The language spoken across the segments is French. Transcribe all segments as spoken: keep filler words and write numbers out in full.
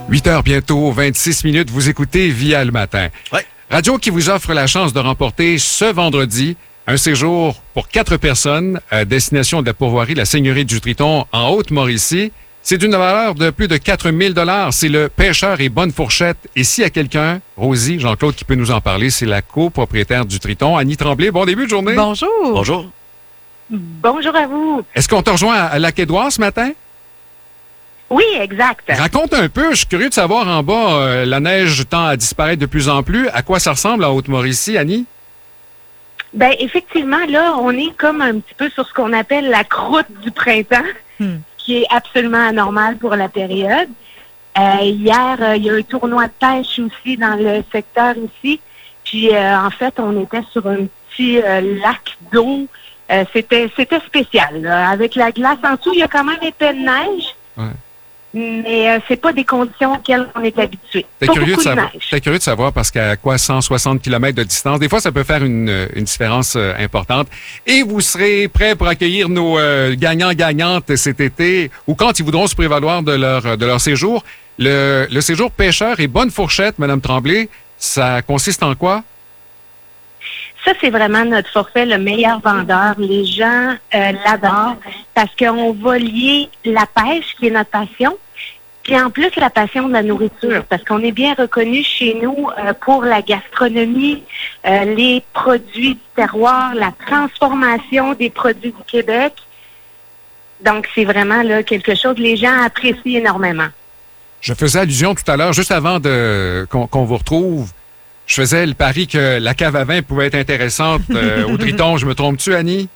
huit heures bientôt, vingt-six minutes, vous écoutez Via le matin. Ouais. Radio qui vous offre la chance de remporter ce vendredi un séjour pour quatre personnes à destination de la pourvoirie de la Seigneurie du Triton en Haute-Mauricie. C'est d'une valeur de plus de quatre mille dollars. C'est le Pêcheur et Bonne Fourchette. Et s'il y a quelqu'un, Rosie, Jean-Claude, qui peut nous en parler, c'est la copropriétaire du Triton, Annie Tremblay. Bon début de journée. Bonjour. Bonjour. Bonjour à vous. Est-ce qu'on te rejoint à Lac-Édouard ce matin? Oui, exact. Raconte un peu, je suis curieux de savoir en bas, euh, la neige tend à disparaître de plus en plus. À quoi ça ressemble en Haute-Mauricie, Annie? Ben effectivement, là, on est comme un petit peu sur ce qu'on appelle la croûte du printemps, Hmm. qui est absolument anormal pour la période. Euh, hier, euh, il y a un tournoi de pêche aussi dans le secteur ici. Puis, euh, en fait, on était sur un petit euh, lac d'eau. Euh, c'était, c'était spécial, là. Avec la glace en dessous, il y a quand même épais de neige. Ouais. Mais euh, c'est pas des conditions auxquelles on est habitué. T'es Pas curieux, de beaucoup de savoir, neige. t'es curieux de savoir parce qu'à quoi cent soixante kilomètres de distance, des fois, ça peut faire une, une différence euh, importante. Et vous serez prêts pour accueillir nos euh, gagnants-gagnantes cet été ou quand ils voudront se prévaloir de leur, de leur séjour. Le, le séjour Pêcheur et Bonne Fourchette, Madame Tremblay, ça consiste en quoi? Ça, c'est vraiment notre forfait, le meilleur vendeur. Les gens euh, l'adorent parce qu'on va lier la pêche, qui est notre passion, puis en plus la passion de la nourriture, parce qu'on est bien reconnu chez nous euh, pour la gastronomie, euh, les produits du terroir, la transformation des produits du Québec. Donc, c'est vraiment là quelque chose que les gens apprécient énormément. Je faisais allusion tout à l'heure, juste avant de qu'on, qu'on vous retrouve. Je faisais le pari que la cave à vin pouvait être intéressante euh, au Triton. Je me trompe-tu, Annie?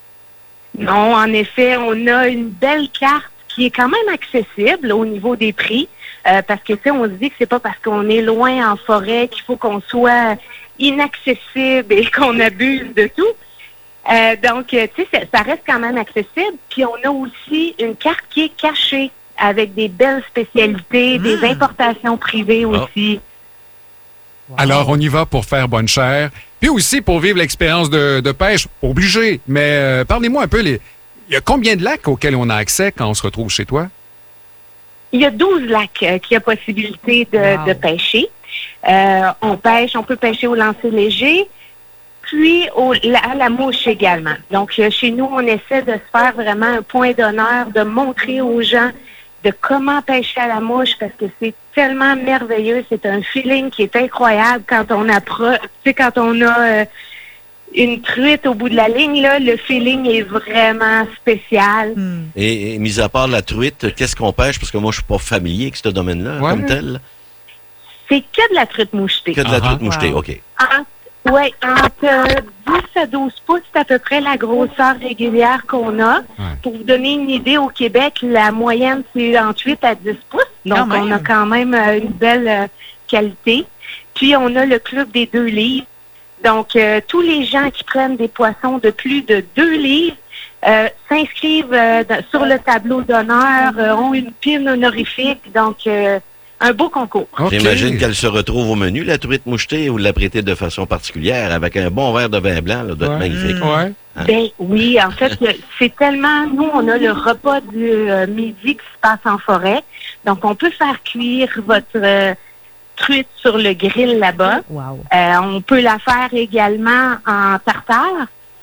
Non, en effet, on a une belle carte qui est quand même accessible au niveau des prix, euh, parce que, tu sais, on se dit que c'est pas parce qu'on est loin en forêt qu'il faut qu'on soit inaccessible et qu'on abuse de tout. Euh, donc, tu sais, ça, ça reste quand même accessible. Puis, on a aussi une carte qui est cachée avec des belles spécialités, Mmh. des importations privées Oh. aussi. Wow. Alors, on y va pour faire bonne chère. Puis aussi pour vivre l'expérience de, de pêche, obligé. Mais euh, parlez-moi un peu, les... il y a combien de lacs auxquels on a accès quand on se retrouve chez toi? Il y a douze lacs euh, qui a possibilité de, Wow. de pêcher. Euh, on pêche, on peut pêcher au lancer léger, puis au, la, à la mouche également. Donc, euh, chez nous, on essaie de se faire vraiment un point d'honneur, de montrer aux gens de comment pêcher à la mouche, parce que c'est tellement merveilleux. C'est un feeling qui est incroyable quand on approche, tu sais, quand on a euh, une truite au bout de la ligne, là, le feeling est vraiment spécial. Hmm. Et, et mis à part la truite, qu'est-ce qu'on pêche? Parce que moi, je suis pas familier avec ce domaine-là, Ouais. comme tel. C'est que de la truite mouchetée. Que de la Ah, truite mouchetée, wow. OK. Oui, entre euh, dix à douze pouces, c'est à peu près la grosseur régulière qu'on a. Pour vous donner une idée, au Québec, la moyenne, c'est entre huit à dix pouces. Donc, Quand même. on a quand même euh, une belle euh, qualité. Puis, on a le club des deux livres. Donc, euh, tous les gens qui prennent des poissons de plus de deux livres euh, s'inscrivent euh, dans- sur le tableau d'honneur, euh, ont une pin honorifique. Donc, euh, un beau concours. OK. J'imagine qu'elle se retrouve au menu, la truite mouchetée, ou la prêter de façon particulière, avec un bon verre de vin blanc, là, doit être Ouais. magnifique. Ouais. Hein? Ben oui, en fait, euh, c'est tellement... Nous, on a le repas du euh, midi qui se passe en forêt. Donc, on peut faire cuire votre euh, truite sur le grill là-bas. Wow. Euh, on peut la faire également en tartare.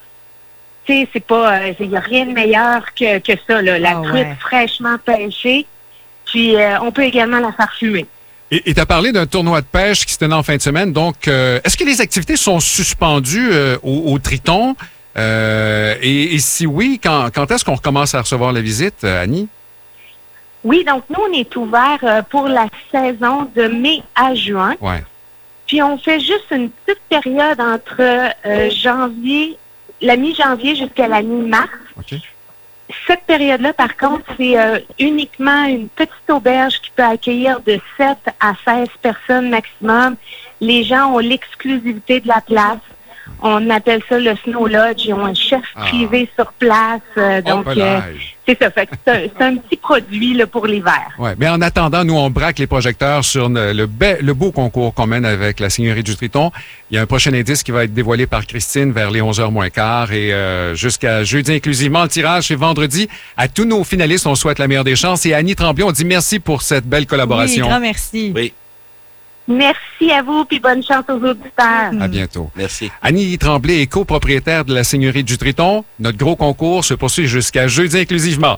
Tu sais, c'est pas... Il n'y a rien de meilleur que, que ça, là. La Ah truite ouais. fraîchement pêchée. Puis, euh, on peut également la faire fumer. Et tu as parlé d'un tournoi de pêche qui se tenait en fin de semaine. Donc, euh, est-ce que les activités sont suspendues euh, au, au Triton? Euh, et, et si oui, quand, quand est-ce qu'on recommence à recevoir la visite, euh, Annie? Oui, donc nous, on est ouvert euh, pour la saison de mai à juin. Ouais. Puis on fait juste une petite période entre euh, janvier, la mi-janvier jusqu'à la mi-mars. OK. Cette période-là, par contre, c'est euh, uniquement une petite auberge qui peut accueillir de sept à seize personnes maximum. Les gens ont l'exclusivité de la place. On appelle ça le Snow Lodge. Ils ont un chef Ah. privé sur place. euh, donc, Oh, euh, pelage. c'est ça. Fait que c'est un, c'est un petit produit là, pour l'hiver. Ouais, mais en attendant, nous, on braque les projecteurs sur le, le, be- le beau concours qu'on mène avec la Seigneurie du Triton. Il y a un prochain indice qui va être dévoilé par Christine vers les onze heures moins quart et euh, jusqu'à jeudi inclusivement. Le tirage, c'est vendredi. À tous nos finalistes, on souhaite la meilleure des chances. Et Annie Tremblay, on dit merci pour cette belle collaboration. Oui, grand merci. Oui, Merci à vous, puis bonne chance aux auditeurs. À bientôt. merci. Annie Tremblay est copropriétaire de la Seigneurie du Triton. Notre gros concours se poursuit jusqu'à jeudi inclusivement.